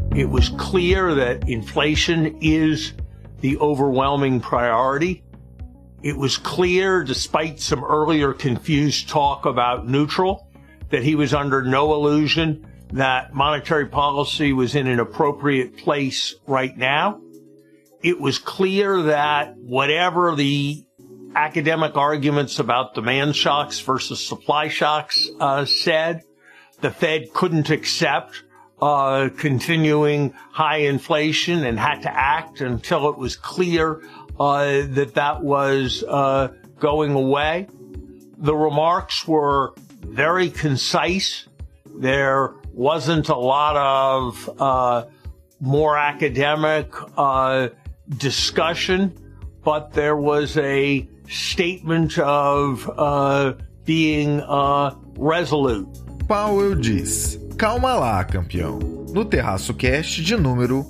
It was clear that inflation is the overwhelming priority. It was clear, despite some earlier confused talk about neutral, that he was under no illusion that monetary policy was in an appropriate place right now. It was clear that whatever the academic arguments about demand shocks versus supply shocks said, the Fed couldn't accept continuing high inflation and had to act until it was clear that was going away. The remarks were very concise. There wasn't a lot of more academic discussion, but there was a statement of being resolute. Powell diz: calma lá, campeão. No Terraço Cast de número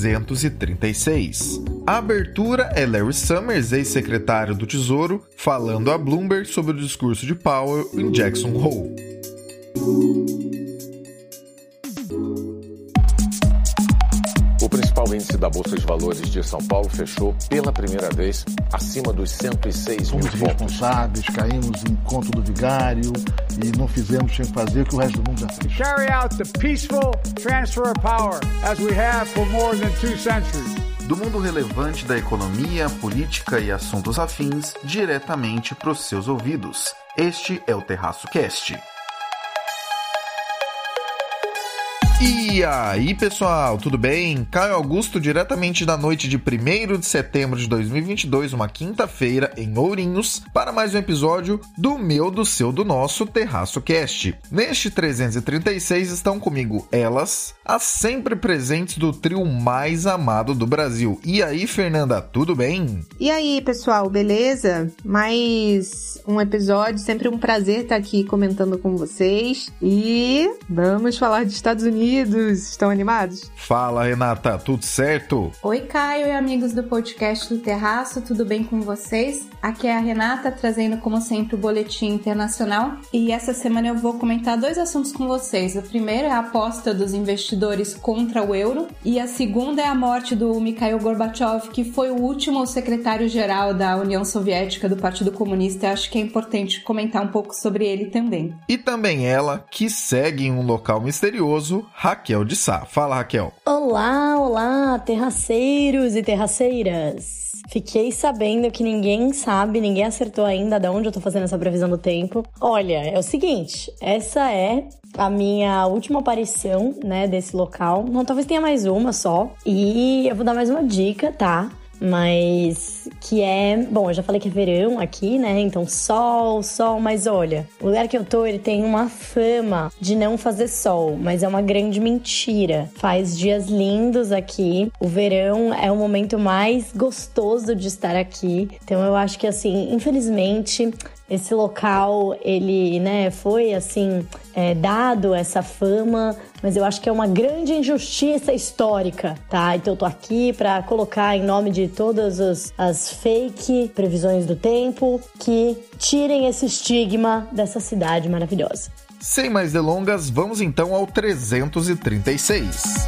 336. A abertura é Larry Summers, ex-secretário do Tesouro, falando a Bloomberg sobre o discurso de Powell em Jackson Hole. O principal índice da Bolsa de Valores de São Paulo fechou pela primeira vez acima dos 106 mil pontos. Fomos responsáveis, caímos em conto do vigário e não fizemos sem fazer o que o resto do mundo já fez. Carry out the peaceful transfer of power as we have for more than 2 centuries. Do mundo relevante da economia, política e assuntos afins, diretamente para os seus ouvidos. Este é o Terraço Cast. E aí, pessoal, tudo bem? Caio Augusto, diretamente da noite de 1º de setembro de 2022, uma quinta-feira, em Ourinhos, para mais um episódio do meu, do seu, do nosso Terraço Cast. Neste 336 estão comigo elas, as sempre presentes do trio mais amado do Brasil. E aí, Fernanda, tudo bem? E aí, pessoal, beleza? Mais um episódio, sempre um prazer estar aqui comentando com vocês. E vamos falar de Estados Unidos. Estão animados? Fala, Renata, tudo certo? Oi, Caio e amigos do podcast do Terraço, tudo bem com vocês? Aqui é a Renata, trazendo como sempre o boletim internacional. E essa semana eu vou comentar 2 assuntos com vocês. O primeiro é a aposta dos investidores contra o euro e a segunda é a morte do Mikhail Gorbachev, que foi o último secretário-geral da União Soviética do Partido Comunista. Acho que é importante comentar um pouco sobre ele também. E também ela, que segue em um local misterioso, Raquel de Sá. Fala, Raquel. Olá, terraceiros e terraceiras. Fiquei sabendo que ninguém acertou ainda de onde eu tô fazendo essa previsão do tempo. Olha, é o seguinte, essa é a minha última aparição, né, desse local. Não, talvez tenha mais uma só. E eu vou dar mais uma dica, tá? Mas que é... Bom, eu já falei que é verão aqui, né? Então sol, mas olha, o lugar que eu tô, ele tem uma fama de não fazer sol, mas é uma grande mentira. Faz dias lindos aqui. O verão é o momento mais gostoso de estar aqui. Então eu acho que, assim, infelizmente... Esse local, ele, né, foi, assim, dado essa fama, mas eu acho que é uma grande injustiça histórica, tá? Então eu tô aqui pra colocar em nome de todas as fake previsões do tempo que tirem esse estigma dessa cidade maravilhosa. Sem mais delongas, vamos então ao 336.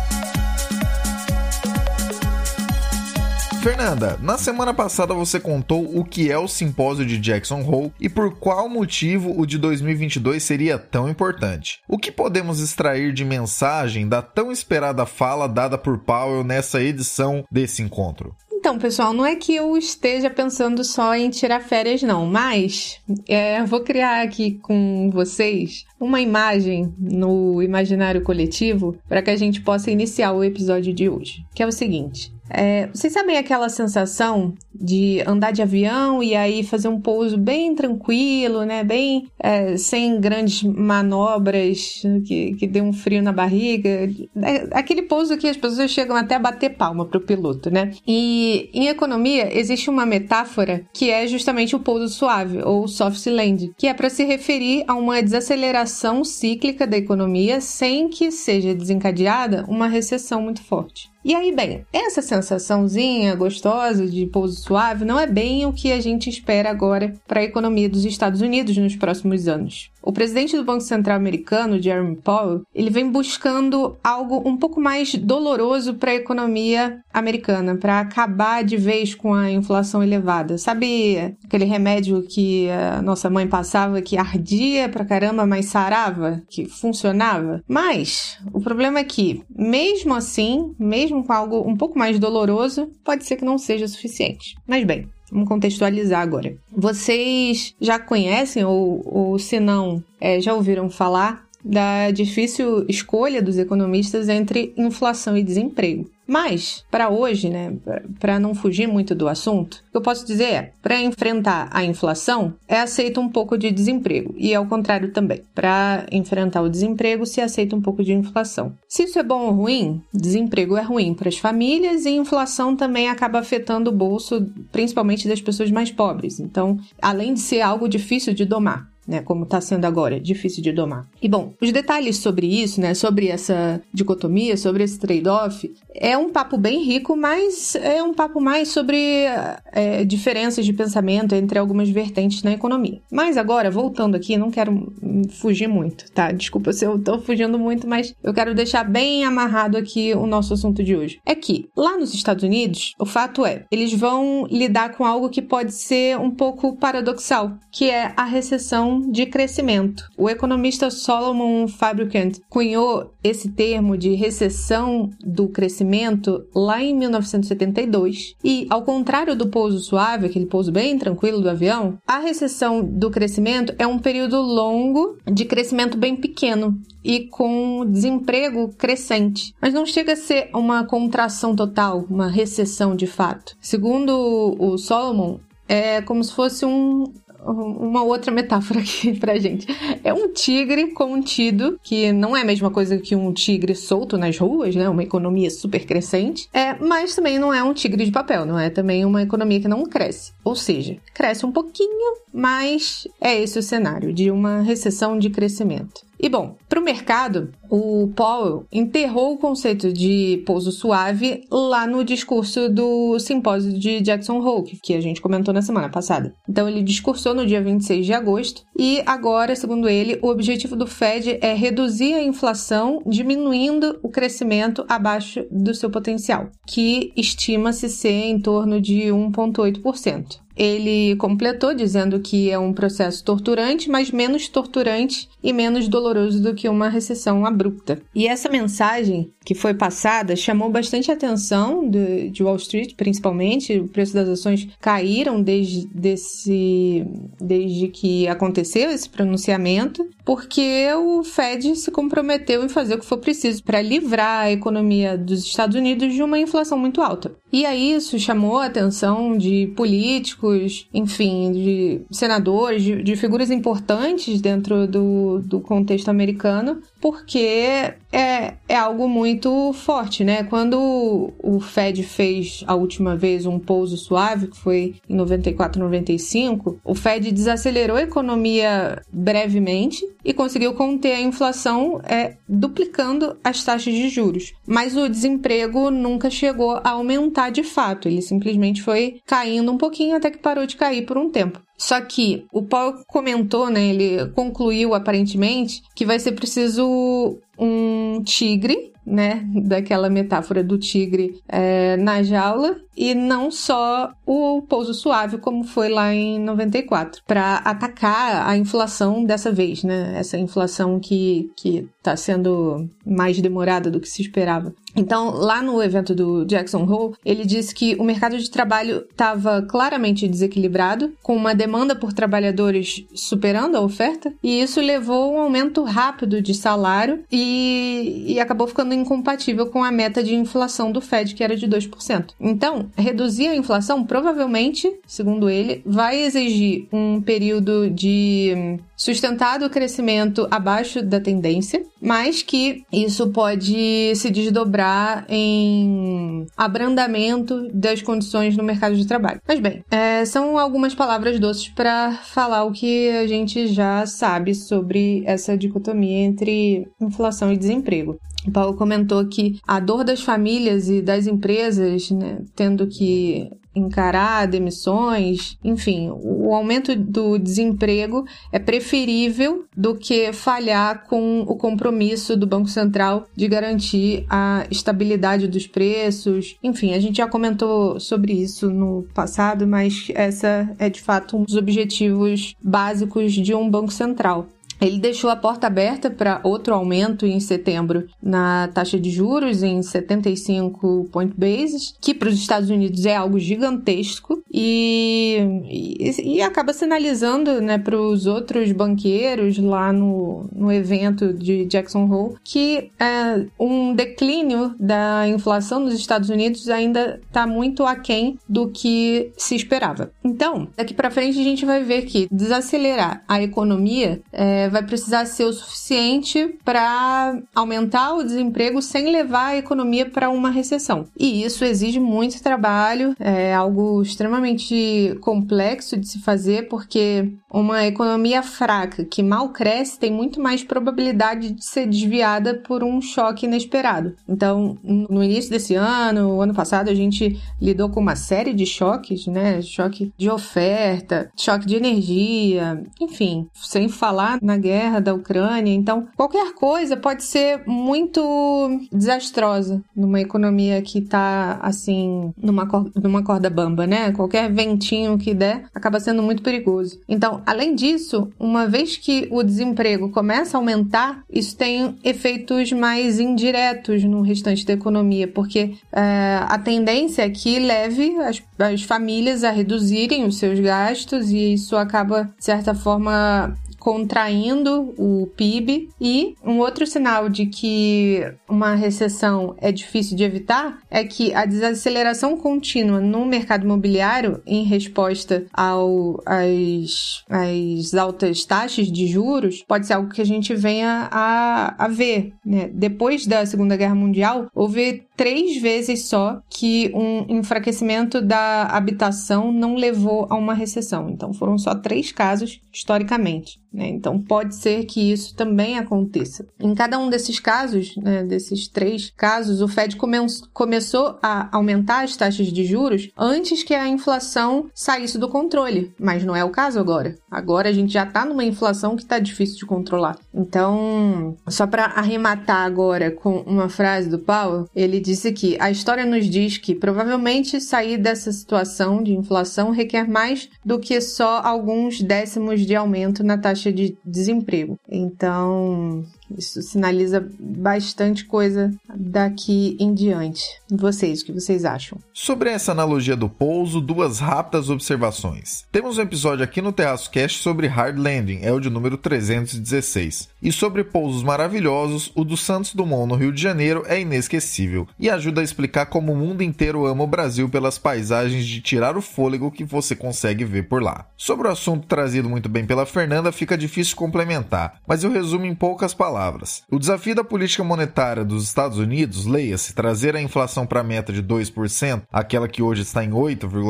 Fernanda, na semana passada você contou o que é o simpósio de Jackson Hole e por qual motivo o de 2022 seria tão importante. O que podemos extrair de mensagem da tão esperada fala dada por Powell nessa edição desse encontro? Então, pessoal, não é que eu esteja pensando só em tirar férias, não, mas eu vou criar aqui com vocês uma imagem no imaginário coletivo para que a gente possa iniciar o episódio de hoje, que é o seguinte. Vocês sabem aquela sensação de andar de avião e aí fazer um pouso bem tranquilo, né? Bem sem grandes manobras que dê um frio na barriga. Aquele pouso que as pessoas chegam até a bater palma pro piloto, né? E em economia existe uma metáfora que é justamente o pouso suave, ou soft land, que é para se referir a uma desaceleração cíclica da economia sem que seja desencadeada uma recessão muito forte. E aí, bem, essa sensaçãozinha gostosa de pouso suave não é bem o que a gente espera agora para a economia dos Estados Unidos nos próximos anos. o presidente do Banco Central americano, Jerome Powell, ele vem buscando algo um pouco mais doloroso para a economia americana, para acabar de vez com a inflação elevada. Sabe aquele remédio que a nossa mãe passava que ardia pra caramba, mas sarava? Que funcionava? Mas o problema é que, mesmo assim, mesmo com algo um pouco mais doloroso, pode ser que não seja suficiente. Mas bem, vamos contextualizar agora. Vocês já conhecem, ou se não, já ouviram falar da difícil escolha dos economistas entre inflação e desemprego. Mas, para hoje, né, para não fugir muito do assunto, o que eu posso dizer é, para enfrentar a inflação, aceita um pouco de desemprego. E ao contrário também. Para enfrentar o desemprego, se aceita um pouco de inflação. Se isso é bom ou ruim, desemprego é ruim para as famílias e inflação também acaba afetando o bolso, principalmente das pessoas mais pobres. Então, além de ser algo difícil de domar, né, como está sendo agora, difícil de domar. E bom, os detalhes sobre isso, né, sobre essa dicotomia, sobre esse trade-off, é um papo bem rico, mas é um papo mais sobre diferenças de pensamento entre algumas vertentes na economia. Mas agora, voltando aqui, não quero fugir muito, tá? Desculpa se eu tô fugindo muito, mas eu quero deixar bem amarrado aqui o nosso assunto de hoje. É que, lá nos Estados Unidos, o fato é, eles vão lidar com algo que pode ser um pouco paradoxal, que é a recessão de crescimento. O economista Solomon Fabricant cunhou esse termo de recessão do crescimento lá em 1972 e, ao contrário do pouso suave, aquele pouso bem tranquilo do avião, a recessão do crescimento é um período longo de crescimento bem pequeno e com desemprego crescente. Mas não chega a ser uma contração total, uma recessão de fato. Segundo o Solomon, é como se fosse uma outra metáfora aqui pra gente. É um tigre contido, que não é a mesma coisa que um tigre solto nas ruas, né? Uma economia super crescente. Mas também não é um tigre de papel, não é também uma economia que não cresce. Ou seja, cresce um pouquinho, mas é esse o cenário de uma recessão de crescimento. E bom, para o mercado, o Powell enterrou o conceito de pouso suave lá no discurso do simpósio de Jackson Hole, que a gente comentou na semana passada. Então ele discursou no dia 26 de agosto e agora, segundo ele, o objetivo do Fed é reduzir a inflação, diminuindo o crescimento abaixo do seu potencial, que estima-se ser em torno de 1,8%. Ele completou dizendo que é um processo torturante, mas menos torturante e menos doloroso do que uma recessão abrupta. E essa mensagem que foi passada chamou bastante a atenção de Wall Street, principalmente. O preço das ações caíram desde que aconteceu esse pronunciamento, porque o Fed se comprometeu em fazer o que for preciso para livrar a economia dos Estados Unidos de uma inflação muito alta. E aí isso chamou a atenção de políticos, enfim, de senadores, de figuras importantes dentro do contexto americano, porque é algo muito forte, né? Quando o Fed fez a última vez um pouso suave, que foi em 94, 95, o Fed desacelerou a economia brevemente e conseguiu conter a inflação duplicando as taxas de juros. Mas o desemprego nunca chegou a aumentar de fato, ele simplesmente foi caindo um pouquinho até que parou de cair por um tempo. Só que o Powell comentou, né, ele concluiu aparentemente que vai ser preciso um tigre, né, daquela metáfora do tigre na jaula, e não só o pouso suave como foi lá em 94, para atacar a inflação dessa vez, né, essa inflação que está sendo mais demorada do que se esperava. Então, lá no evento do Jackson Hole, ele disse que o mercado de trabalho estava claramente desequilibrado, com uma demanda por trabalhadores superando a oferta, e isso levou a um aumento rápido de salário e acabou ficando incompatível com a meta de inflação do Fed, que era de 2%. Então, reduzir a inflação provavelmente, segundo ele, vai exigir um período de sustentado crescimento abaixo da tendência, mas que isso pode se desdobrar em abrandamento das condições no mercado de trabalho. Mas bem, são algumas palavras doces para falar o que a gente já sabe sobre essa dicotomia entre inflação e desemprego. O Paulo comentou que a dor das famílias e das empresas, né, tendo que encarar demissões, enfim, o aumento do desemprego é preferível do que falhar com o compromisso do Banco Central de garantir a estabilidade dos preços. Enfim, a gente já comentou sobre isso no passado, mas essa é de fato um dos objetivos básicos de um Banco Central. Ele deixou a porta aberta para outro aumento em setembro na taxa de juros em 75 point bases, que para os Estados Unidos é algo gigantesco e acaba sinalizando, né, para os outros banqueiros lá no evento de Jackson Hole que um declínio da inflação nos Estados Unidos ainda está muito aquém do que se esperava. Então, daqui para frente a gente vai ver que desacelerar a economia vai precisar ser o suficiente para aumentar o desemprego sem levar a economia para uma recessão. E isso exige muito trabalho, é algo extremamente complexo de se fazer, porque uma economia fraca que mal cresce tem muito mais probabilidade de ser desviada por um choque inesperado. Então, no início desse ano, ano passado, a gente lidou com uma série de choques, né? Choque de oferta, choque de energia, enfim, sem falar na guerra da Ucrânia. Então, qualquer coisa pode ser muito desastrosa numa economia que está, assim, numa corda bamba, né? Qualquer ventinho que der acaba sendo muito perigoso. Então, além disso, uma vez que o desemprego começa a aumentar, isso tem efeitos mais indiretos no restante da economia, porque a tendência é que leve as famílias a reduzirem os seus gastos e isso acaba, de certa forma, contraindo o PIB. E um outro sinal de que uma recessão é difícil de evitar é que a desaceleração contínua no mercado imobiliário em resposta às altas taxas de juros pode ser algo que a gente venha a ver, né? Depois da Segunda Guerra Mundial, houve 3 vezes só que um enfraquecimento da habitação não levou a uma recessão. Então, foram só 3 casos historicamente, né? Então, pode ser que isso também aconteça. Em cada um desses casos, né, desses 3 casos, o Fed começou a aumentar as taxas de juros antes que a inflação saísse do controle. Mas não é o caso agora. Agora a gente já está numa inflação que está difícil de controlar. Então, só para arrematar agora com uma frase do Powell, ele disse que a história nos diz que provavelmente sair dessa situação de inflação requer mais do que só alguns décimos de aumento na taxa de desemprego. Então, isso sinaliza bastante coisa daqui em diante. Vocês, o que vocês acham? Sobre essa analogia do pouso, 2 rápidas observações. Temos um episódio aqui no Terraço Cast sobre hard landing, é o de número 316. E sobre pousos maravilhosos, o do Santos Dumont no Rio de Janeiro é inesquecível e ajuda a explicar como o mundo inteiro ama o Brasil pelas paisagens de tirar o fôlego que você consegue ver por lá. Sobre o assunto trazido muito bem pela Fernanda, fica difícil complementar, mas eu resumo em poucas palavras. O desafio da política monetária dos Estados Unidos, leia-se, trazer a inflação para a meta de 2%, aquela que hoje está em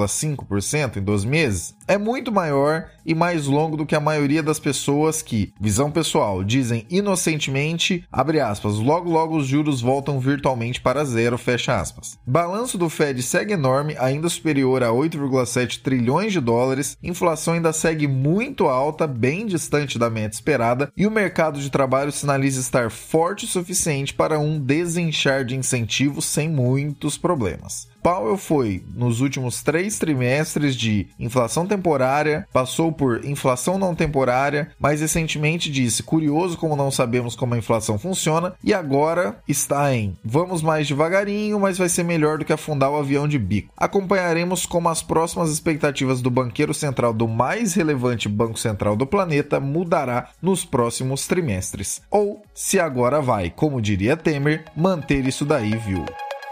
8,5% em 12 meses, é muito maior e mais longo do que a maioria das pessoas que, visão pessoal, dizem inocentemente, abre aspas, logo os juros voltam virtualmente para zero, fecha aspas. Balanço do Fed segue enorme, ainda superior a 8,7 trilhões de dólares, inflação ainda segue muito alta, bem distante da meta esperada, e o mercado de trabalho sinaliza estar forte o suficiente para um desinchar de incentivos sem muitos problemas. Powell foi, nos últimos 3 trimestres, de inflação temporária, passou por inflação não temporária, mais recentemente disse, curioso como não sabemos como a inflação funciona, e agora está em vamos mais devagarinho, mas vai ser melhor do que afundar o avião de bico. Acompanharemos como as próximas expectativas do banqueiro central do mais relevante banco central do planeta mudará nos próximos trimestres. Ou, se agora vai, como diria Temer, manter isso daí, viu?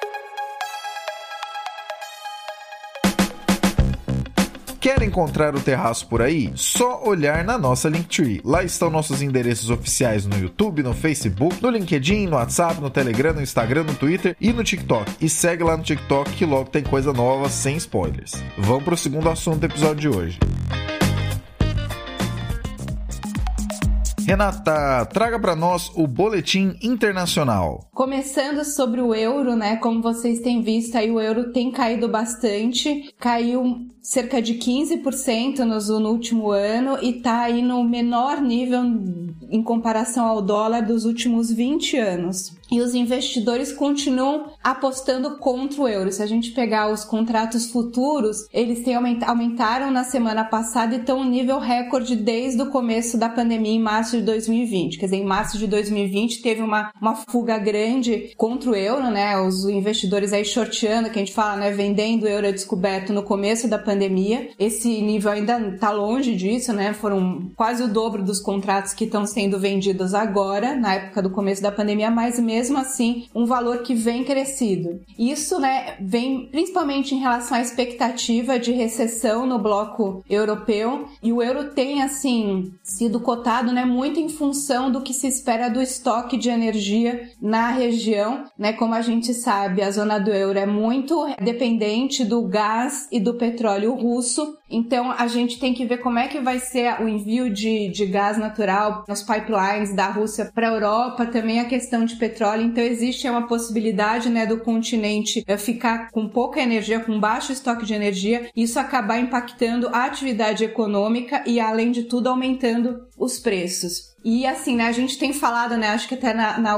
Quer encontrar o Terraço por aí? Só olhar na nossa Linktree. Lá estão nossos endereços oficiais no YouTube, no Facebook, no LinkedIn, no WhatsApp, no Telegram, no Instagram, no Twitter e no TikTok. E segue lá no TikTok que logo tem coisa nova sem spoilers. Vamos pro segundo assunto do episódio de hoje. Renata, traga para nós o boletim internacional. Começando sobre o euro, né? Como vocês têm visto, aí o euro tem caído bastante, caiu cerca de 15% no último ano e está aí no menor nível em comparação ao dólar dos últimos 20 anos. E os investidores continuam apostando contra o euro. Se a gente pegar os contratos futuros, eles aumentaram na semana passada e estão em nível recorde desde o começo da pandemia em março de 2020. Quer dizer, em março de 2020 teve uma fuga grande contra o euro, né? Os investidores aí shorteando, que a gente fala, né? Vendendo o euro a descoberto no começo da pandemia. Esse nível ainda está longe disso, né? Foram quase o dobro dos contratos que estão sendo vendidos agora, na época do começo da pandemia, mas mesmo assim, um valor que vem crescido. Isso, né, vem principalmente em relação à expectativa de recessão no bloco europeu, e o euro tem, assim, sido cotado, né, muito em função do que se espera do estoque de energia na região, né? Como a gente sabe, a zona do euro é muito dependente do gás e do petróleo russo, então a gente tem que ver como é que vai ser o envio de gás natural nos pipelines da Rússia para a Europa, também a questão de petróleo. Então existe uma possibilidade, né, do continente ficar com pouca energia, com baixo estoque de energia, e isso acabar impactando a atividade econômica e, além de tudo, aumentando os preços. E assim, né, a gente tem falado, né, acho que até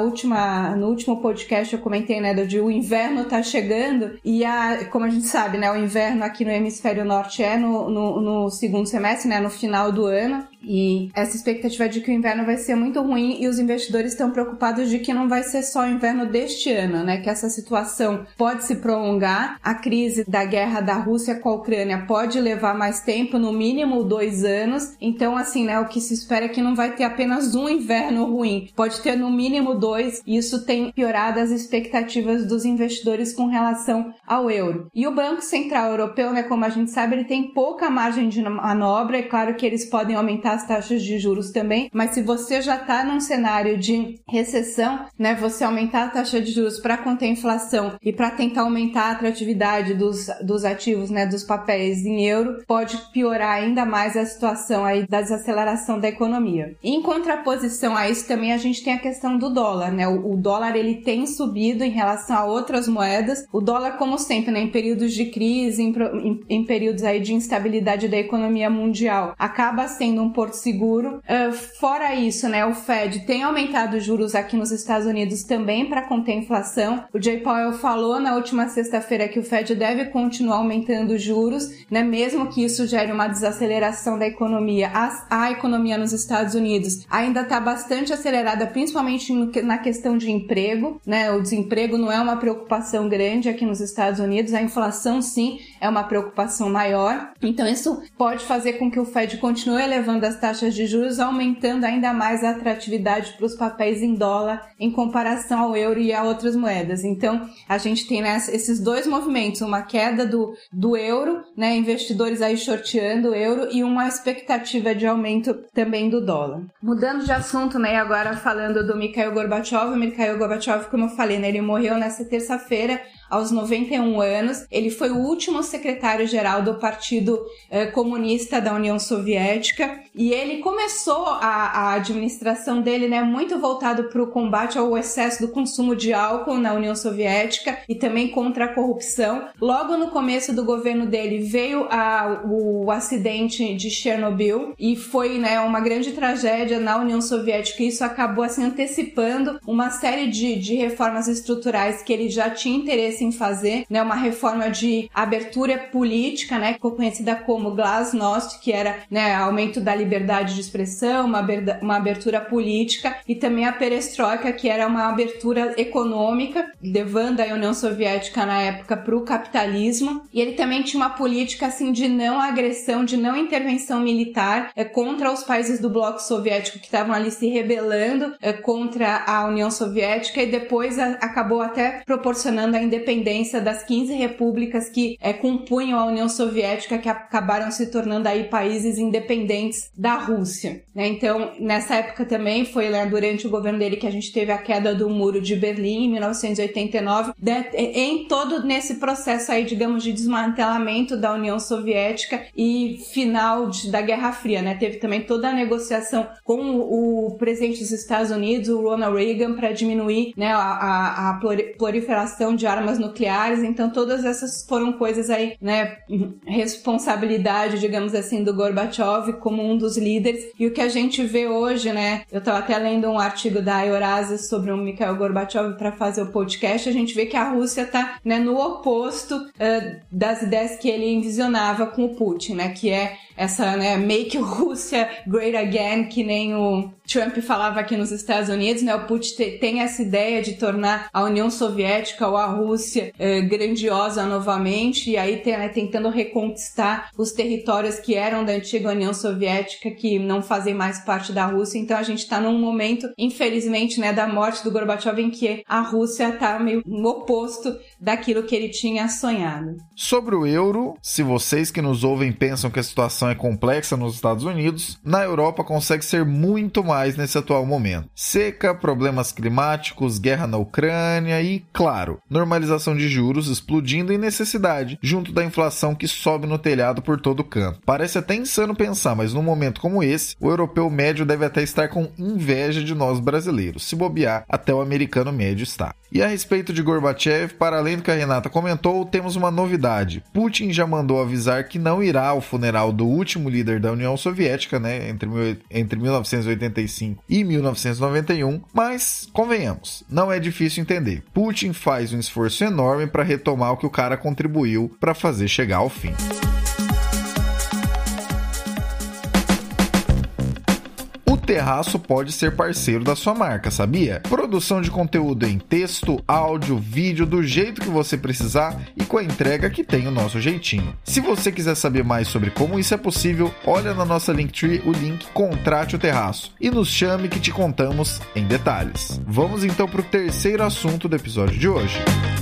no último podcast eu comentei, né, de o inverno tá chegando e como a gente sabe, né, o inverno aqui no hemisfério norte é no segundo semestre, né, no final do ano, e essa expectativa de que o inverno vai ser muito ruim e os investidores estão preocupados de que não vai ser só o inverno deste ano, né, que essa situação pode se prolongar, a crise da guerra da Rússia com a Ucrânia pode levar mais tempo, no mínimo 2 anos, então assim, né, o que se espera é que não vai ter apenas um inverno ruim, pode ter no mínimo 2, e isso tem piorado as expectativas dos investidores com relação ao euro. E o Banco Central Europeu, né, como a gente sabe, ele tem pouca margem de manobra, é claro que eles podem aumentar as taxas de juros também, mas se você já está num cenário de recessão, né, você aumentar a taxa de juros para conter a inflação e para tentar aumentar a atratividade dos ativos, né, dos papéis em euro, pode piorar ainda mais a situação aí da desaceleração da economia. Em contraposição a isso também a gente tem a questão do dólar, né? O dólar ele tem subido em relação a outras moedas. O dólar, como sempre, né, em períodos de crise, em períodos aí de instabilidade da economia mundial, acaba sendo um porto seguro. Fora isso, né, o Fed tem aumentado os juros aqui nos Estados Unidos também para conter a inflação. O Jay Powell falou na última sexta-feira que o Fed deve continuar aumentando os juros, né, mesmo que isso gere uma desaceleração da economia. A economia nos Estados Unidos ainda está bastante acelerada, principalmente na questão de emprego, né? O desemprego não é uma preocupação grande aqui nos Estados Unidos, a inflação sim é uma preocupação maior, então isso pode fazer com que o Fed continue elevando as taxas de juros, aumentando ainda mais a atratividade para os papéis em dólar em comparação ao euro e a outras moedas. Então a gente tem, né, esses dois movimentos, uma queda do euro, né, investidores aí shorteando o euro, e uma expectativa de aumento também do dólar. Mudando de assunto, né, agora falando do Mikhail Gorbachev. O Mikhail Gorbachev, como eu falei, né, ele morreu nessa terça-feira aos 91 anos. Ele foi o último secretário-geral do Partido Comunista da União Soviética, e ele começou a administração dele, né, muito voltado para o combate ao excesso do consumo de álcool na União Soviética e também contra a corrupção. Logo no começo do governo dele veio o acidente de Chernobyl, e foi, né, uma grande tragédia na União Soviética, e isso acabou assim antecipando uma série de reformas estruturais que ele já tinha interesse em fazer, né, uma reforma de abertura política, né, que ficou conhecida como Glasnost, que era, né, aumento da liberdade de expressão, uma abertura política, e também a Perestroika, que era uma abertura econômica, levando a União Soviética na época para o capitalismo. E ele também tinha uma política assim de não agressão, de não intervenção militar contra os países do bloco soviético que estavam ali se rebelando contra a União Soviética, e depois acabou até proporcionando a independência independência das 15 repúblicas que compunham a União Soviética, que acabaram se tornando aí países independentes da Rússia, né? Então, nessa época também foi durante o governo dele que a gente teve a queda do Muro de Berlim, em 1989, em todo nesse processo aí, digamos, de desmantelamento da União Soviética e final da Guerra Fria, né? Teve também toda a negociação com o presidente dos Estados Unidos, o Ronald Reagan, para diminuir, né, a proliferação de armas nucleares. Então, todas essas foram coisas aí, né, responsabilidade, digamos assim, do Gorbachev como um dos líderes. E o que a gente vê hoje, né, eu estava até lendo um artigo da Eurasia sobre o Mikhail Gorbachev para fazer o podcast, a gente vê que a Rússia está, né, no oposto das ideias que ele envisionava com o Putin, né, que é essa, né, make Rússia great again, que nem o Trump falava aqui nos Estados Unidos, né, o Putin tem essa ideia de tornar a União Soviética ou a Rússia grandiosa novamente, e aí tentando reconquistar os territórios que eram da antiga União Soviética, que não fazem mais parte da Rússia. Então a gente está num momento, infelizmente, né, da morte do Gorbachev, em que a Rússia está meio no oposto daquilo que ele tinha sonhado. Sobre o euro, se vocês que nos ouvem pensam que a situação é complexa nos Estados Unidos, na Europa consegue ser muito mais nesse atual momento. Seca, problemas climáticos, guerra na Ucrânia e, claro, normalização de juros explodindo em necessidade, junto da inflação que sobe no telhado por todo canto. Parece até insano pensar, mas num momento como esse, o europeu médio deve até estar com inveja de nós brasileiros. Se bobear, até o americano médio está. E a respeito de Gorbachev, para além do que a Renata comentou, temos uma novidade. Putin já mandou avisar que não irá ao funeral do último líder da União Soviética, né, entre 1985 e 1991, mas, convenhamos, não é difícil entender. Putin faz um esforço enorme para retomar o que o cara contribuiu para fazer chegar ao fim. O Terraço pode ser parceiro da sua marca, sabia? Produção de conteúdo em texto, áudio, vídeo, do jeito que você precisar e com a entrega que tem o nosso jeitinho. Se você quiser saber mais sobre como isso é possível, olha na nossa Linktree o link Contrate o Terraço e nos chame que te contamos em detalhes. Vamos então para o terceiro assunto do episódio de hoje.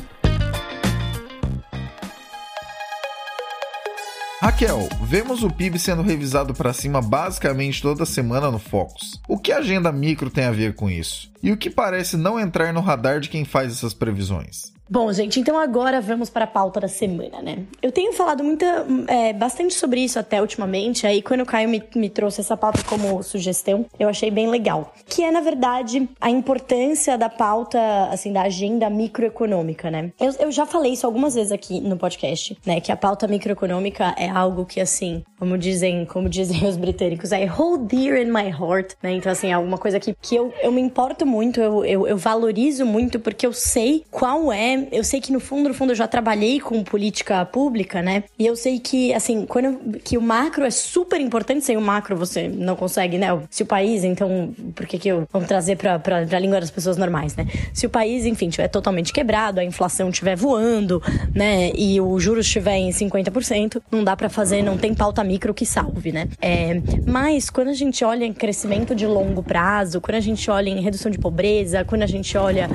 Raquel, vemos o PIB sendo revisado para cima basicamente toda semana no Focus. O que a agenda micro tem a ver com isso? E o que parece não entrar no radar de quem faz essas previsões? Bom, gente, então agora vamos para a pauta da semana, né? Eu tenho falado bastante sobre isso até ultimamente, aí quando o Caio me trouxe essa pauta como sugestão, eu achei bem legal. Que é, na verdade, a importância da pauta, assim, da agenda microeconômica, né? Eu já falei isso algumas vezes aqui no podcast, né? Que a pauta microeconômica é algo que, assim, como dizem os britânicos, é hold dear in my heart, né? Então, assim, é alguma coisa que eu me importo muito, eu valorizo muito, porque eu sei eu sei que no fundo eu já trabalhei com política pública, né? E eu sei que, assim, que o macro é super importante. Sem o macro você não consegue, né? Se o país, então, por que vamos trazer pra língua das pessoas normais, né? Se o país, enfim, estiver totalmente quebrado, a inflação estiver voando, né? E o juros estiver em 50%, não dá pra fazer, não tem pauta micro que salve, né? Mas quando a gente olha em crescimento de longo prazo, quando a gente olha em redução de pobreza, quando a gente olha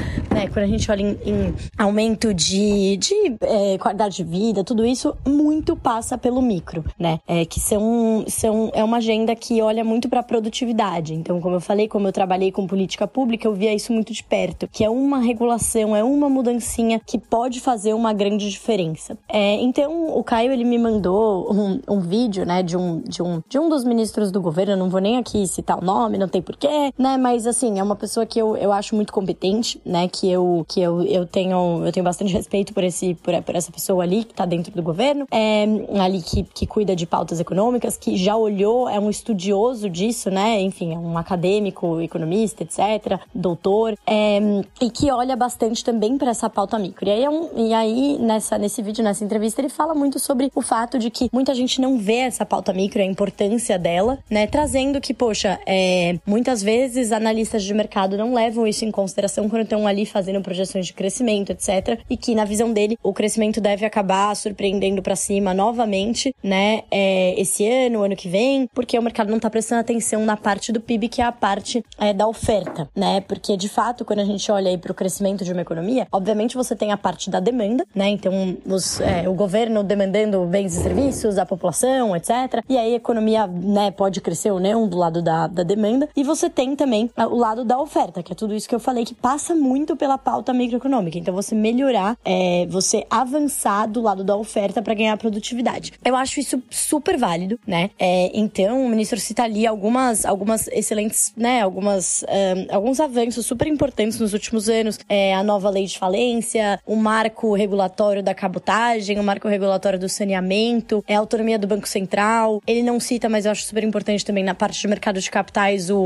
em aumento de qualidade de vida, tudo isso muito passa pelo micro, né? Que é uma agenda que olha muito para a produtividade. Então, como eu falei, como eu trabalhei com política pública, eu via isso muito de perto, que é uma regulação, é uma mudancinha que pode fazer uma grande diferença. Então, o Caio, ele me mandou um vídeo, né, de um dos ministros do governo, eu não vou nem aqui citar o nome, não tem porquê, né? Mas, assim, é uma pessoa que eu acho muito competente, né? Que eu tenho bastante respeito por essa pessoa ali que tá dentro do governo, ali que cuida de pautas econômicas, que já olhou, é um estudioso disso, né? Enfim, é um acadêmico, economista, etc., doutor, e que olha bastante também para essa pauta micro. E aí nesse vídeo, nessa entrevista, ele fala muito sobre o fato de que muita gente não vê essa pauta micro, a importância dela, né? Trazendo que, poxa, muitas vezes analistas de mercado não levam isso em consideração quando estão ali fazendo projeções de crescimento, etc. etc. E que, na visão dele, o crescimento deve acabar surpreendendo para cima novamente, né, esse ano que vem, porque o mercado não tá prestando atenção na parte do PIB, que é a parte da oferta, né? Porque, de fato, quando a gente olha aí pro crescimento de uma economia, obviamente você tem a parte da demanda, né? Então, o governo demandando bens e serviços, a população, etc. E aí a economia, né, pode crescer ou não do lado da demanda. E você tem também o lado da oferta, que é tudo isso que eu falei, que passa muito pela pauta microeconômica. Então, você melhorar, você avançar do lado da oferta para ganhar produtividade. Eu acho isso super válido, né? Então, o ministro cita ali algumas excelentes, né? Alguns avanços super importantes nos últimos anos. A nova lei de falência, o marco regulatório da cabotagem, o marco regulatório do saneamento, a autonomia do Banco Central. Ele não cita, mas eu acho super importante também na parte de mercado de capitais o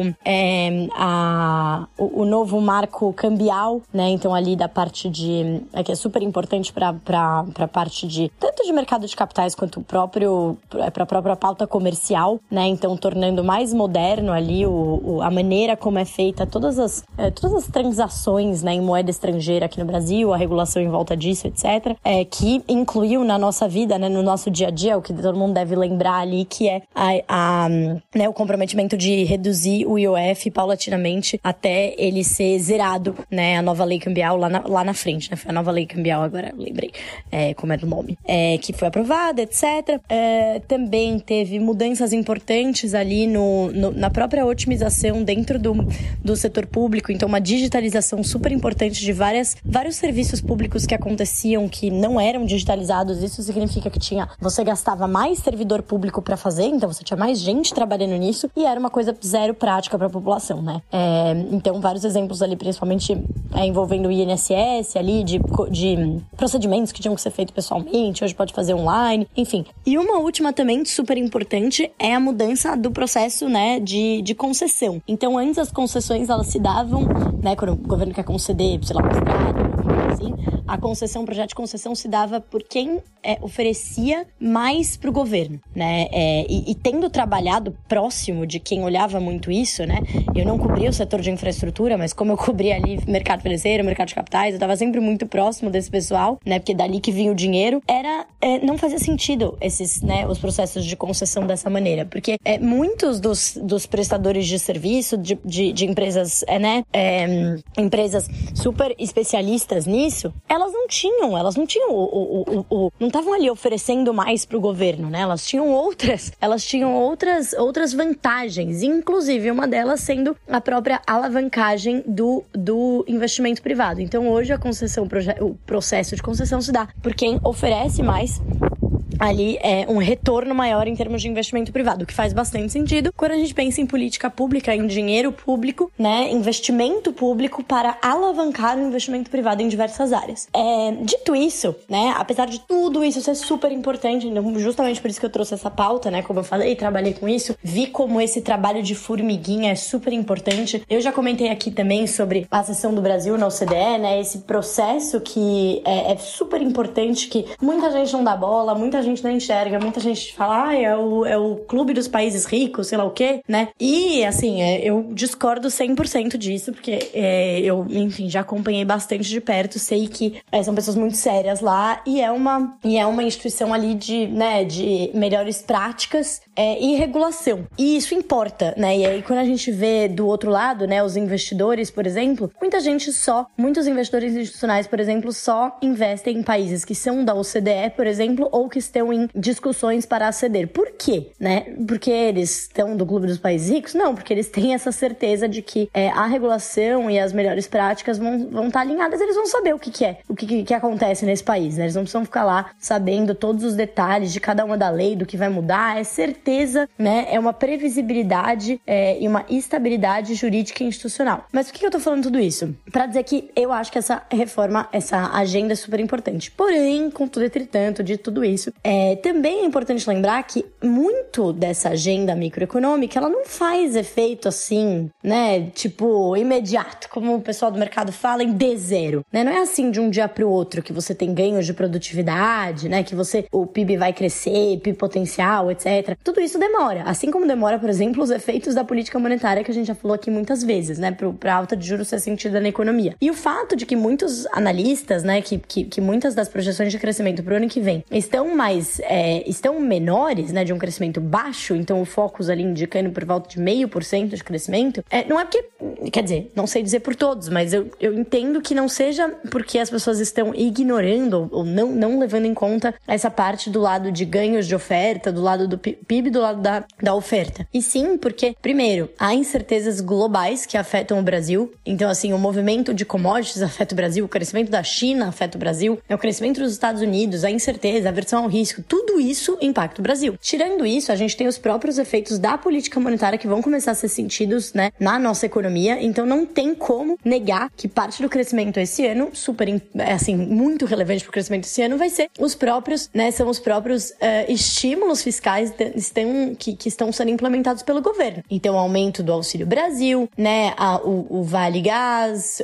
novo marco cambial, né? Então, ali da parte de... que é super importante para a parte de... tanto de mercado de capitais quanto para a própria pauta comercial, né? Então, tornando mais moderno ali a maneira como é feita todas as transações, né, em moeda estrangeira aqui no Brasil, a regulação em volta disso, etc. Que incluiu na nossa vida, né, no nosso dia a dia, o que todo mundo deve lembrar ali, que é né, o comprometimento de reduzir o IOF paulatinamente até ele ser zerado, né, a nova lei cambial lá na frente, né? Foi a nova lei cambial, agora lembrei como era o nome, que foi aprovada, etc. Também teve mudanças importantes ali na própria otimização dentro do setor público, então uma digitalização super importante de vários serviços públicos que aconteciam que não eram digitalizados. Isso significa que você gastava mais servidor público para fazer, então você tinha mais gente trabalhando nisso e era uma coisa zero prática para a população, né? Então vários exemplos ali, principalmente envolvendo o INSS ali, de procedimentos que tinham que ser feitos pessoalmente, hoje pode fazer online, enfim. E uma última também super importante é a mudança do processo, né, de concessão. Então, antes as concessões, elas se davam, né, quando o governo quer conceder, sei lá, uma estrada, assim, o projeto de concessão se dava por quem oferecia mais pro governo, né, e tendo trabalhado próximo de quem olhava muito isso, né, eu não cobria o setor de infraestrutura, mas como eu cobria ali mercado financeiro, mercado de capitais, eu tava sempre muito próximo desse pessoal, né, porque dali que vinha o dinheiro, não fazia sentido os processos de concessão dessa maneira, porque muitos dos prestadores de serviço, de empresas, empresas super especialistas nisso, elas não tinham não estavam ali oferecendo mais pro governo, né? Elas tinham outras vantagens, inclusive uma delas sendo a própria alavancagem do investimento privado. Então, hoje o processo de concessão se dá por quem oferece mais ali um retorno maior em termos de investimento privado, o que faz bastante sentido quando a gente pensa em política pública, em dinheiro público, né, investimento público para alavancar o investimento privado em diversas áreas. Dito isso, né, apesar de tudo isso ser super importante, justamente por isso que eu trouxe essa pauta, né, como eu falei, trabalhei com isso, vi como esse trabalho de formiguinha é super importante. Eu já comentei aqui também sobre a seção do Brasil na OCDE, né, esse processo que é super importante, que muita gente não dá bola, muita gente não enxerga, muita gente fala, é o clube dos países ricos, sei lá o quê, né? E, assim, eu discordo 100% disso, porque eu, enfim, já acompanhei bastante de perto, sei que são pessoas muito sérias lá, e é uma instituição ali de melhores práticas e regulação. E isso importa, né? E aí, quando a gente vê do outro lado, né, os investidores, por exemplo, muitos investidores institucionais, por exemplo, só investem em países que são da OCDE, por exemplo, ou que estão em discussões para aceder. Por quê? Né? Porque eles estão do clube dos países ricos? Não, porque eles têm essa certeza de que a regulação e as melhores práticas vão estar alinhadas, eles vão saber o que acontece nesse país, né? Eles não precisam ficar lá sabendo todos os detalhes de cada uma da lei, do que vai mudar, é certeza, né? É uma previsibilidade e uma estabilidade jurídica e institucional. Mas por que eu tô falando tudo isso? Pra dizer que eu acho que essa reforma, essa agenda é super importante. Porém, contudo, entretanto, de tudo isso, Também é importante lembrar que muito dessa agenda microeconômica, ela não faz efeito assim, né, tipo, imediato, como o pessoal do mercado fala, em D0, né? Não é assim de um dia para o outro que você tem ganhos de produtividade, né, que o PIB vai crescer, PIB potencial, etc. Tudo isso demora, assim como demora, por exemplo, os efeitos da política monetária que a gente já falou aqui muitas vezes, né, para a alta de juros ser sentida na economia. E o fato de que muitos analistas, né, que muitas das projeções de crescimento para o ano que vem estão menores, né, de um crescimento baixo, então o Focus ali indicando por volta de 0,5% de crescimento, não é porque, quer dizer, não sei dizer por todos, mas eu entendo que não seja porque as pessoas estão ignorando ou não levando em conta essa parte do lado de ganhos de oferta, do lado do PIB, do lado da oferta. E sim, porque, primeiro, há incertezas globais que afetam o Brasil, então assim, o movimento de commodities afeta o Brasil, o crescimento da China afeta o Brasil, o crescimento dos Estados Unidos, a incerteza, a aversão ao risco, tudo isso impacta o Brasil. Tirando isso, a gente tem os próprios efeitos da política monetária que vão começar a ser sentidos, né, na nossa economia, então não tem como negar que parte do crescimento esse ano, muito relevante para o crescimento esse ano, vai ser são os próprios estímulos fiscais que estão sendo implementados pelo governo. Então, o aumento do Auxílio Brasil, né, o Vale Gás,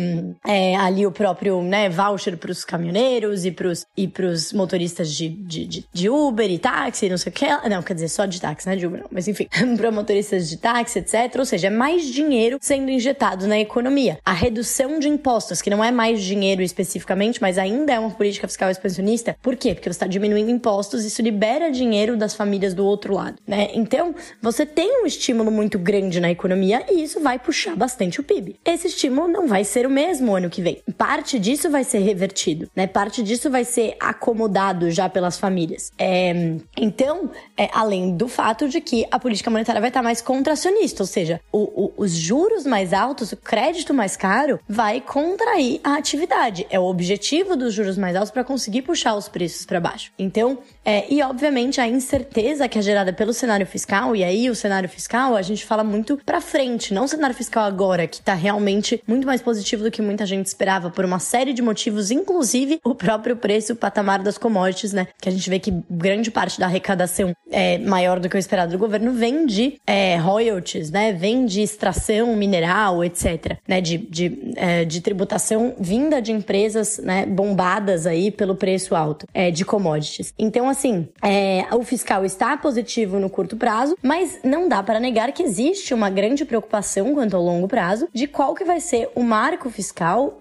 ali o próprio, né, voucher para os caminhoneiros e pros motoristas de Uber e táxi, não sei o que. Não, quer dizer, só de táxi, né, de Uber não, mas enfim, para motoristas de táxi, etc. Ou seja, é mais dinheiro sendo injetado na economia. A redução de impostos, que não é mais dinheiro especificamente, mas ainda é uma política fiscal expansionista. Por quê? Porque você está diminuindo impostos, isso libera dinheiro das famílias do outro lado, né? Então, você tem um estímulo muito grande na economia e isso vai puxar bastante o PIB. Esse estímulo não vai ser o mesmo ano que vem. Parte disso vai ser revertido, né? Parte disso vai ser acomodado já pelas famílias. Então, além do fato de que a política monetária vai estar mais contracionista, ou seja, os juros mais altos, o crédito mais caro, vai contrair a atividade. É o objetivo dos juros mais altos para conseguir puxar os preços para baixo. Então, e obviamente a incerteza que é gerada pelo cenário fiscal, e aí o cenário fiscal a gente fala muito para frente, não o cenário fiscal agora, que está realmente muito mais positivo do que muita gente esperava, por uma série de motivos, inclusive o próprio preço, o patamar das commodities, né? Que a gente vê que grande parte da arrecadação maior do que o esperado do governo vem de royalties, né? Vem de extração mineral, etc. Né? De tributação vinda de empresas, né, bombadas aí pelo preço alto de commodities. Então, assim, o fiscal está positivo no curto prazo, mas não dá para negar que existe uma grande preocupação quanto ao longo prazo de qual que vai ser o marco fiscal,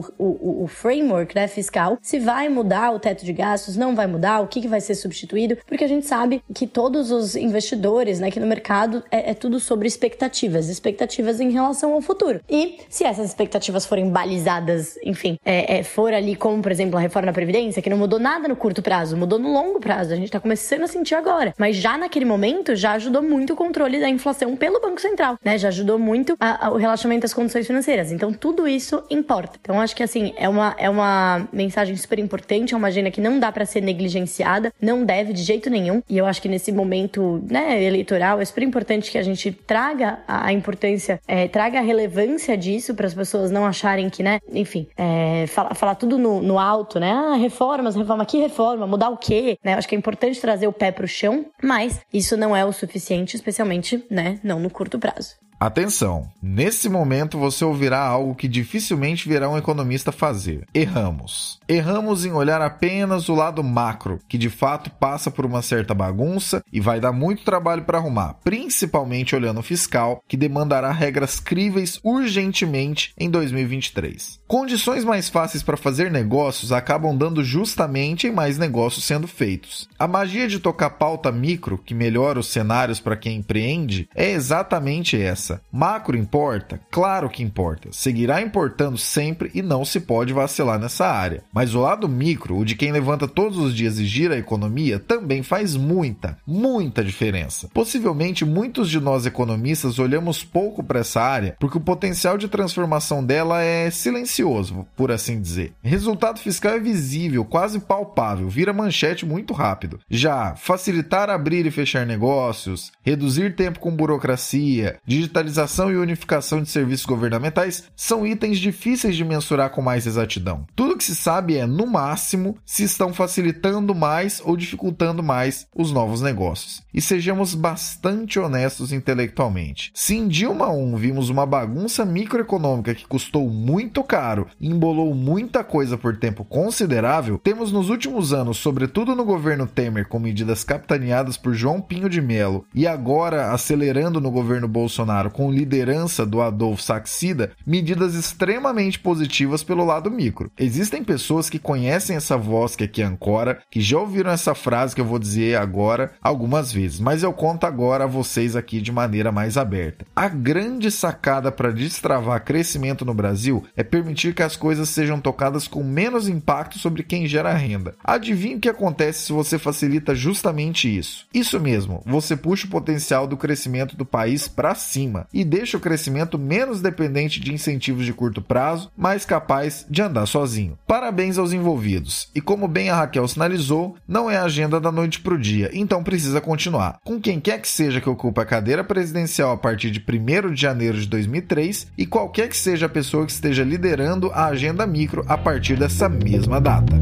o framework, né, fiscal, se vai mudar o teto de gastos, não vai mudar, o que vai ser substituído, porque a gente sabe que todos os investidores, né, aqui no mercado é tudo sobre expectativas em relação ao futuro. E se essas expectativas forem balizadas, enfim, for ali como, por exemplo, a reforma da Previdência, que não mudou nada no curto prazo, mudou no longo prazo, a gente tá começando a sentir agora, mas já naquele momento já ajudou muito o controle da inflação pelo Banco Central, né, já ajudou muito o relaxamento das condições financeiras, então tudo isso importa. Então acho que assim, é uma mensagem super importante, é uma agenda que não dá pra ser negligenciada, não deve de jeito nenhum, e eu acho que nesse momento, né, eleitoral, é super importante que a gente traga a importância, traga a relevância disso para as pessoas não acharem que, né, enfim, falar tudo no alto, né, reforma, que reforma, mudar o quê, né, eu acho que é importante trazer o pé pro chão, mas isso não é o suficiente, especialmente, né, não no curto prazo. Atenção, nesse momento você ouvirá algo que dificilmente verá um economista fazer. Erramos. Erramos em olhar apenas o lado macro, que de fato passa por uma certa bagunça e vai dar muito trabalho para arrumar, principalmente olhando o fiscal, que demandará regras críveis urgentemente em 2023. Condições mais fáceis para fazer negócios acabam dando justamente em mais negócios sendo feitos. A magia de tocar pauta micro, que melhora os cenários para quem empreende, é exatamente essa. Macro importa? Claro que importa. Seguirá importando sempre e não se pode vacilar nessa área. Mas o lado micro, o de quem levanta todos os dias e gira a economia, também faz muita diferença. Possivelmente muitos de nós economistas olhamos pouco para essa área porque o potencial de transformação dela é silencioso, por assim dizer. Resultado fiscal é visível, quase palpável, vira manchete muito rápido. Já facilitar abrir e fechar negócios, reduzir tempo com burocracia, digitalização digitalização e unificação de serviços governamentais são itens difíceis de mensurar com mais exatidão. Tudo que se sabe é, no máximo, se estão facilitando mais ou dificultando mais os novos negócios. E sejamos bastante honestos intelectualmente. Se em Dilma 1 vimos uma bagunça microeconômica que custou muito caro e embolou muita coisa por tempo considerável, temos nos últimos anos, sobretudo no governo Temer, com medidas capitaneadas por João Pinho de Mello, e agora acelerando no governo Bolsonaro com liderança do Adolfo Saxida, medidas extremamente positivas pelo lado micro. Existem pessoas que conhecem essa voz que aqui ancora, que já ouviram essa frase que eu vou dizer agora algumas vezes, mas eu conto agora a vocês aqui de maneira mais aberta. A grande sacada para destravar crescimento no Brasil é permitir que as coisas sejam tocadas com menos impacto sobre quem gera renda. Adivinha o que acontece se você facilita justamente isso? Isso mesmo, você puxa o potencial do crescimento do país para cima e deixa o crescimento menos dependente de incentivos de curto prazo, mais capaz de andar sozinho. Parabéns aos envolvidos. E como bem a Raquel sinalizou, não é agenda da noite pro dia, então precisa continuar. Com quem quer que seja que ocupe a cadeira presidencial a partir de 1º de janeiro de 2003 e qualquer que seja a pessoa que esteja liderando a agenda micro a partir dessa mesma data.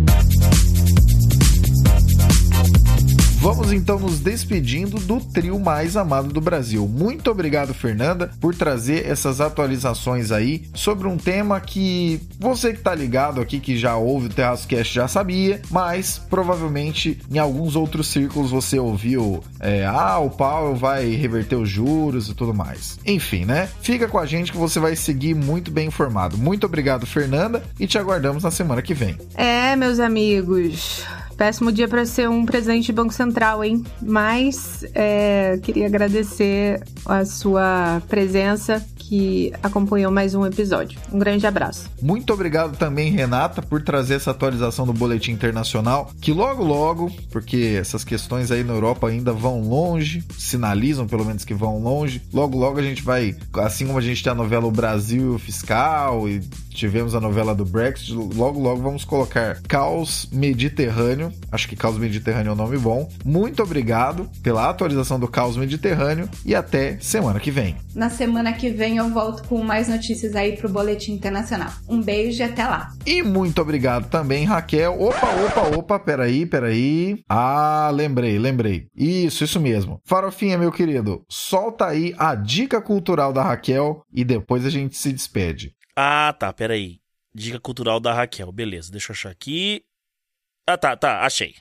Vamos então nos despedindo do trio mais amado do Brasil. Muito obrigado, Fernanda, por trazer essas atualizações aí sobre um tema que você que tá ligado aqui, que já ouve o TerraçoCast, já sabia, mas provavelmente em alguns outros círculos você ouviu o Powell vai reverter os juros e tudo mais. Enfim, né? Fica com a gente que você vai seguir muito bem informado. Muito obrigado, Fernanda, e te aguardamos na semana que vem. Meus amigos... Péssimo dia para ser um presidente de Banco Central, hein? Mas queria agradecer a sua presença, que acompanhou mais um episódio. Um grande abraço. Muito obrigado também, Renata, por trazer essa atualização do Boletim Internacional, que logo, porque essas questões aí na Europa ainda vão longe, sinalizam pelo menos que vão longe, logo a gente vai, assim como a gente tem a novela O Brasil Fiscal e tivemos a novela do Brexit, logo vamos colocar Caos Mediterrâneo, acho que Caos Mediterrâneo é um nome bom. Muito obrigado pela atualização do Caos Mediterrâneo e até semana que vem. Na semana que vem eu volto com mais notícias aí pro Boletim Internacional. Um beijo e até lá. E muito obrigado também, Raquel. Opa, peraí. Ah, lembrei. Isso mesmo. Farofinha, meu querido, solta aí a dica cultural da Raquel e depois a gente se despede. Ah, tá, peraí. Dica cultural da Raquel, beleza, deixa eu achar aqui. Ah, tá, achei.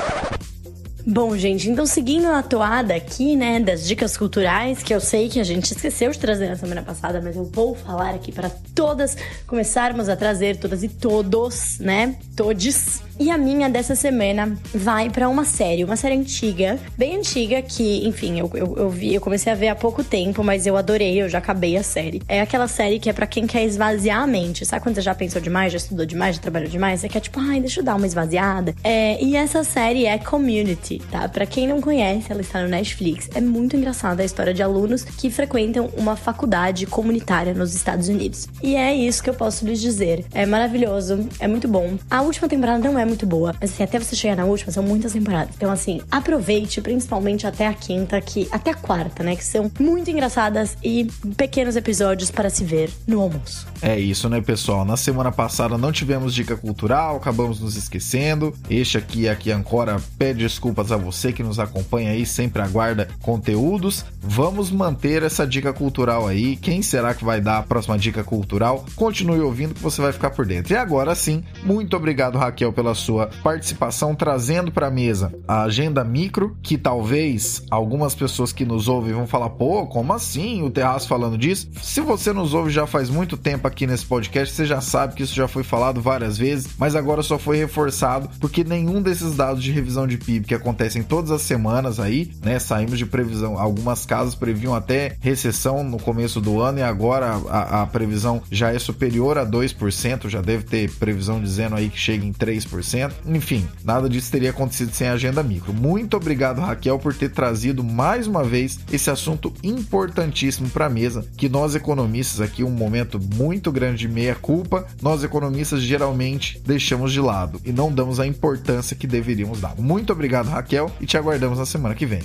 Bom, gente, então seguindo a toada aqui, né, das dicas culturais, que eu sei que a gente esqueceu de trazer na semana passada, mas eu vou falar aqui para todas começarmos a trazer, todas e todos, né, todes. E a minha dessa semana vai pra uma série antiga, bem antiga, que, enfim, eu comecei a ver há pouco tempo, mas eu adorei, eu já acabei a série. É aquela série que é pra quem quer esvaziar a mente, sabe quando você já pensou demais, já estudou demais, já trabalhou demais, você quer tipo, deixa eu dar uma esvaziada. E essa série é Community, tá? Pra quem não conhece, ela está no Netflix. É muito engraçada a história de alunos que frequentam uma faculdade comunitária nos Estados Unidos. E é isso que eu posso lhes dizer. É maravilhoso, é muito bom. A última temporada não é muito boa, mas assim, até você chegar na última, são muitas temporadas. Então assim, aproveite principalmente até a quinta, até a quarta, né, que são muito engraçadas e pequenos episódios para se ver no almoço. É isso, né, pessoal? Na semana passada não tivemos dica cultural, acabamos nos esquecendo. Este aqui Ancora pede desculpas a você que nos acompanha aí, sempre aguarda conteúdos. Vamos manter essa dica cultural aí. Quem será que vai dar a próxima dica cultural? Continue ouvindo que você vai ficar por dentro. E agora sim, muito obrigado, Raquel, pela sua participação, trazendo para a mesa a agenda micro, que talvez algumas pessoas que nos ouvem vão falar, pô, como assim o Terraço falando disso? Se você nos ouve já faz muito tempo aqui nesse podcast, você já sabe que isso já foi falado várias vezes, mas agora só foi reforçado porque nenhum desses dados de revisão de PIB que acontecem todas as semanas aí, né, saímos de previsão, algumas casas previam até recessão no começo do ano e agora a previsão já é superior a 2%, já deve ter previsão dizendo aí que chega em 3%. Enfim, nada disso teria acontecido sem a agenda micro. Muito obrigado, Raquel, por ter trazido mais uma vez esse assunto importantíssimo para a mesa, que nós economistas aqui, um momento muito grande de meia-culpa, nós economistas geralmente deixamos de lado e não damos a importância que deveríamos dar. Muito obrigado, Raquel, e te aguardamos na semana que vem.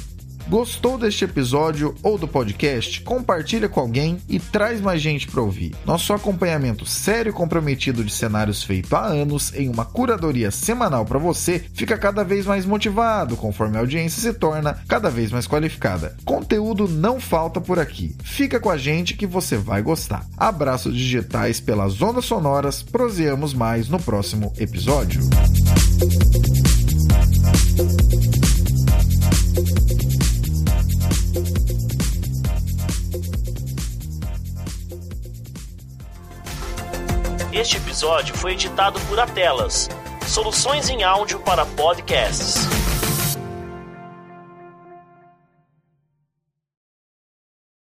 Gostou deste episódio ou do podcast? Compartilha com alguém e traz mais gente para ouvir. Nosso acompanhamento sério e comprometido de cenários feito há anos em uma curadoria semanal para você fica cada vez mais motivado conforme a audiência se torna cada vez mais qualificada. Conteúdo não falta por aqui. Fica com a gente que você vai gostar. Abraços digitais pelas ondas sonoras. Proseamos mais no próximo episódio. Este episódio foi editado por Atelas, soluções em áudio para podcasts.